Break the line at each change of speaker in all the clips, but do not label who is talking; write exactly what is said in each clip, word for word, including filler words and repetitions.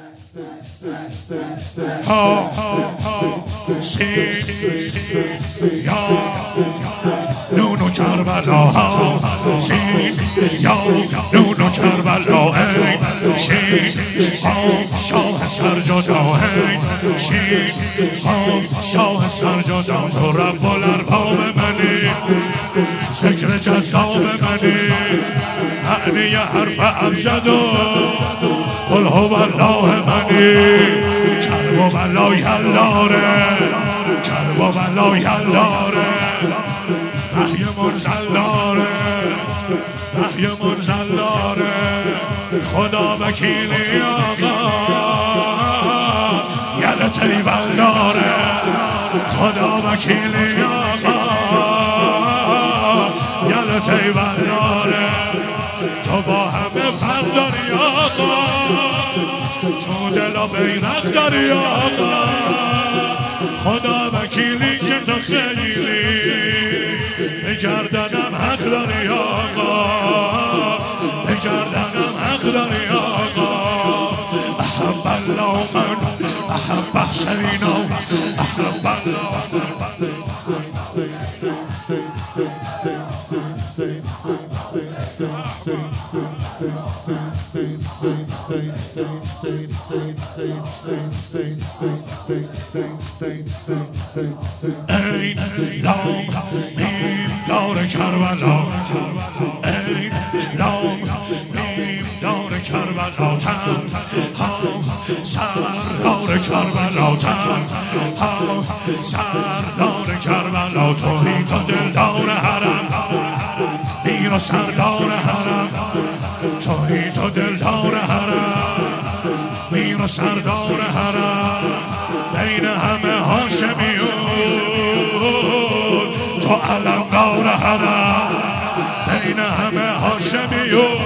ها سی یا نونو کربلا ها سی یا نونو کربلا ای شی قاف شاه سرجدا ای شی قاف شاه سرجدا تو رب الارباب منی فکر جذاب منی معنی حرف ابجد و قل هو الله منی کرب و بلا یلاره کرب و بلا یلاره وحی منزلاره وحی منزلاره خدا وکیلی آقا یلت ایوالاره خدا وکیلی آقا یلت ایوالاره تو با همه فرق داری آقا تو دل و بیرق داری آقا خدا وکیلی که تو خیلی به گردنم حق داری آقا به گردنم حق داری آقا احب الله من احب حسینا احب الله من ای لام میم دار کربلا ای لام میم دار کربلا تن ها سردار کربلا تن ها سردار کربلا توحید و دلدار حرم میر و سردار حرم توحید و دلدار حرم میر و سردار حرم بین همه هاشمیون تو علمدار حرم بین همه هاشمیون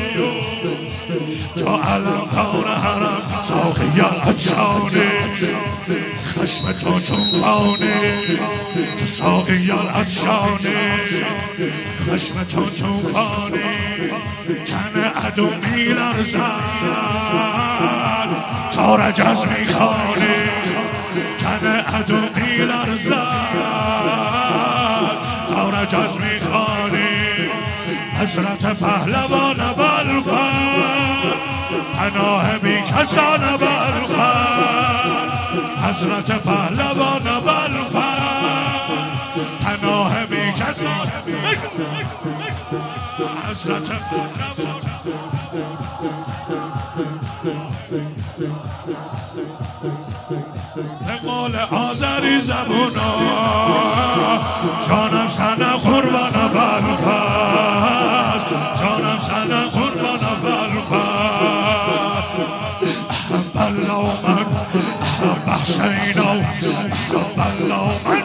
تو علمدار حرم ساقی العطشانی خشم تو توفانی تو ساقی العطشانی خشم تو توفانی تن عدو میلرزد تا رجز میخوانی تن عدو میلرزد تا رجز میخوانی حضرت پهلوان بلفر پناه بی کسان بلفر حضرت پهلوان بلفر پناه بی کسان حضرت پهلوان به قول آذری زبونا جانم سنه قربان بلفر جانم سنه قربان بلفر احب الله من احب حسینا احب الله من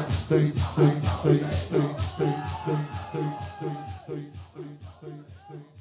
Say, say, say, say, say, say, say, say, say, say, say.